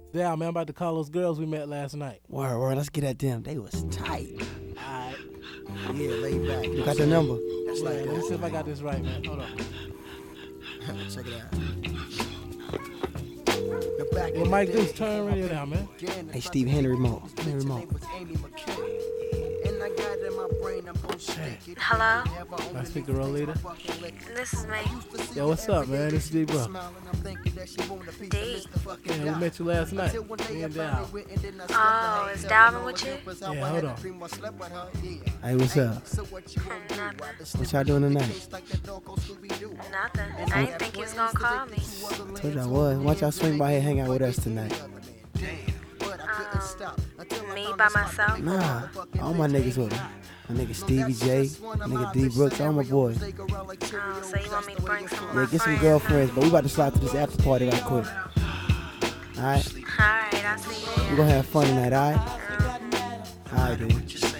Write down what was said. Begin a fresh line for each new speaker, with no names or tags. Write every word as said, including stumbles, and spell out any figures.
Yeah, man, I'm about to call those girls we met last night.
Word, word, let's get at them. They was tight.
Alright.
Yeah, lay back.
You got the number?
That's
Yeah,
like
let me see
that.
if I got this right, man. Hold on.
Check it out. The back
Hey, Mike Deuce, turn radio down, man.
Hey, Steve, hand the remote. Hand the remote.
Hello?
I speak to Rolita.
This is me.
Yo, what's up, man? This is D, bro.
D.
Yeah, we met you last night. Me and Dow.
Oh, is Dalvin with you?
Yeah, hold on.
Hey, what's up?
Nothing.
What y'all doing tonight?
Nothing. I didn't think he was gonna call me.
Told y'all was. Why don't y'all swing by here, hang out with us tonight?
Um, me by myself?
Nah, all my niggas with me. My nigga Stevie J, nigga D Brooks, all my boys.
Oh, so you want me to bring some of my
Yeah, get some
friends?
girlfriends, but we about to slide to this after party right quick. Alright?
Alright, I'll see you
We
there.
gonna have fun tonight, alright?
Um,
Alright, dude.